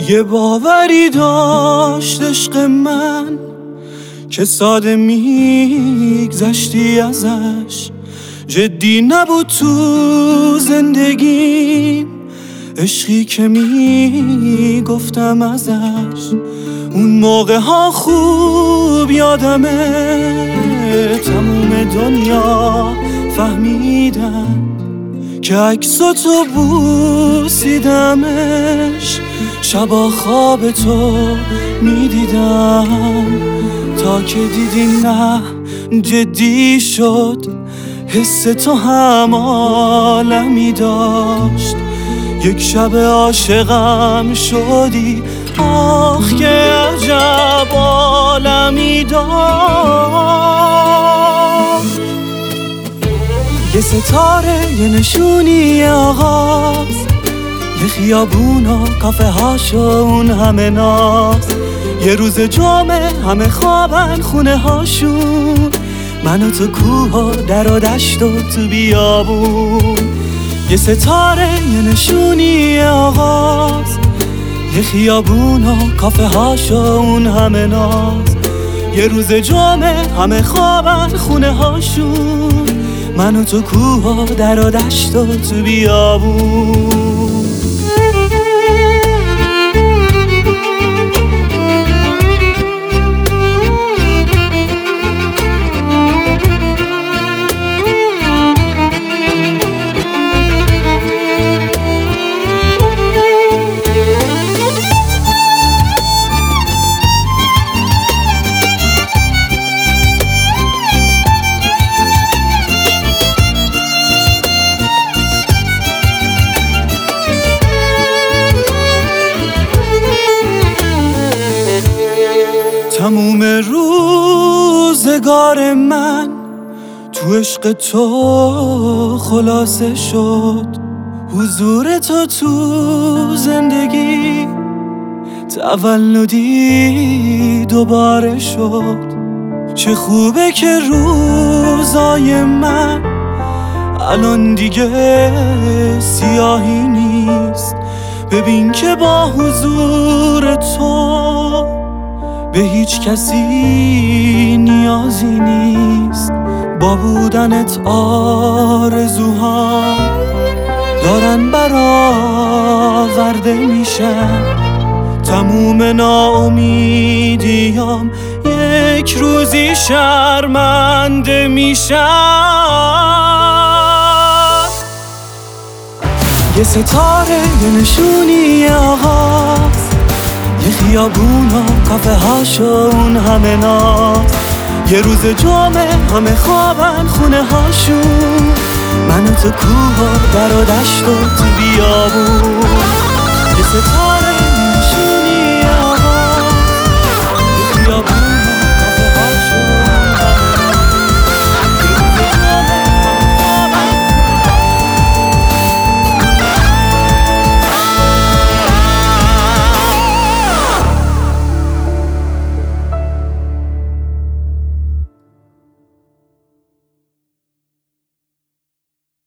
یه باوری داشت عشق من که ساده میگذشتی ازش، جدی نبود تو زندگیم، عشقی که میگفتم ازش. اون موقع ها خوب یادمه، تموم دنیا فهمیدم که عکساتو بوسیدمش، شبا خواب تو میدیدم تا که دیدی نه جدی شد، حس تو هم عالمی داشت. یک شب عاشقم شدی، آخ که عجب عالمی داشت. یه ستاره، یه نشونی آغاز، یه خیابون و کافه هاشو اون همه ناز، یه روز جمعه همه خوابن خونه هاشون، من و تو کوه و در و دشت و تو بیابون. یه ستاره، یه نشونی آغاز، یه خیابون و کافه هاشو اون همه ناز، یه روز جمعه همه خوابن خونه هاشون، من و تو کوه و در و دشت و تو بیابون. تموم روزگار من تو عشق تو خلاصه شد، حضور تو تو زندگی تولدی دوباره شد. چه خوبه که روزای من الان دیگه سیاهی نیست، ببین که با حضور تو به هیچ کسی نیازی نیست. با بودنت آرزوها دارن برآورده میشن، تموم ناامیدیام یک روزی شرمنده میشن. یه ستاره، یه نشونی آغاز، یه خیابون و کافه هاشو اون همه ناز، یه روز جمعه همه خوابن خونه هاشون، من و تو کوه و در و دشت و تو بیابون.